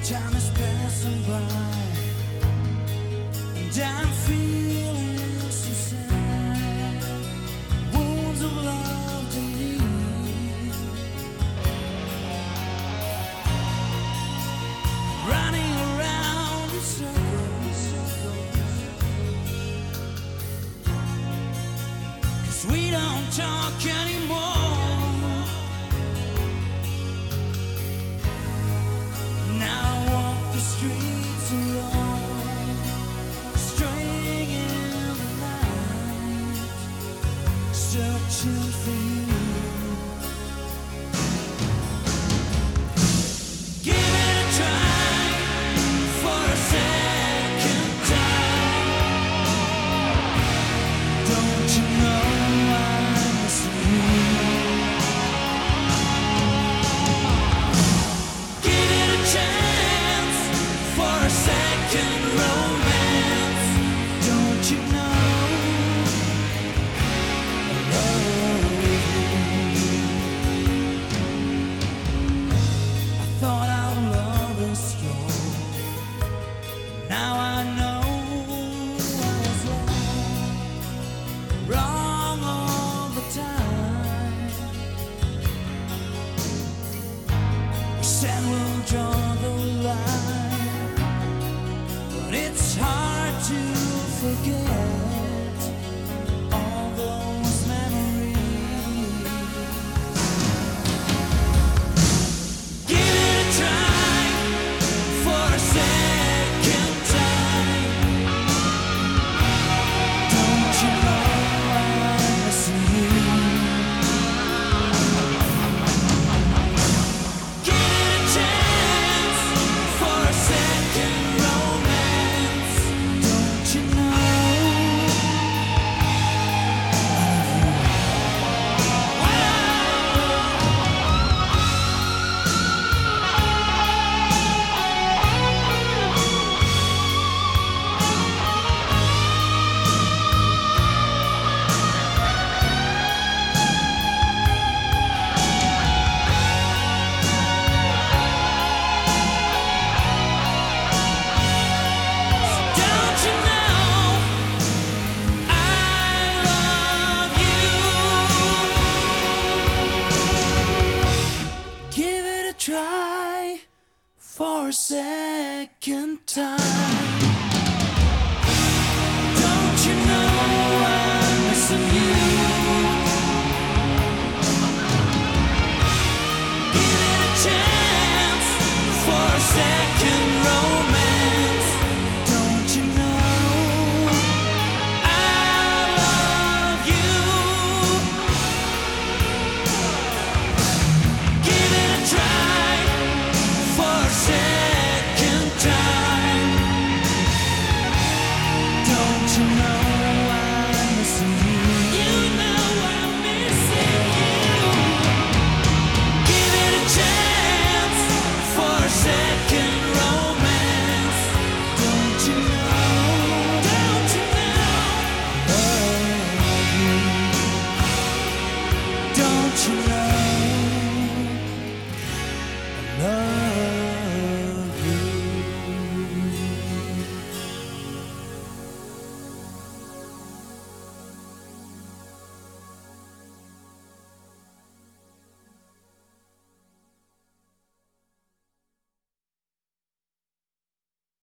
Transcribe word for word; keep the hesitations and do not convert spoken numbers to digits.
Time is passing by, and I'm feeling so sad. Wounds of love to me, running around in circles, 'cause we don't talk anymore. Streets alone, straying in the night, searching for you. Give it a try for a second time. Don't you know I'm missing you? Give it a chance for a second romance. Don't you know I love you? I thought our love was strong. Now I know I was wrong, wrong all the time. We said we'll draw the line, but it's hard to forget all those memories. Give it a try for a second time. Don't you know I'm missing you? Give it a chance for a second romance. Don't you know? Don't you know I love you? Give it a try for a second time.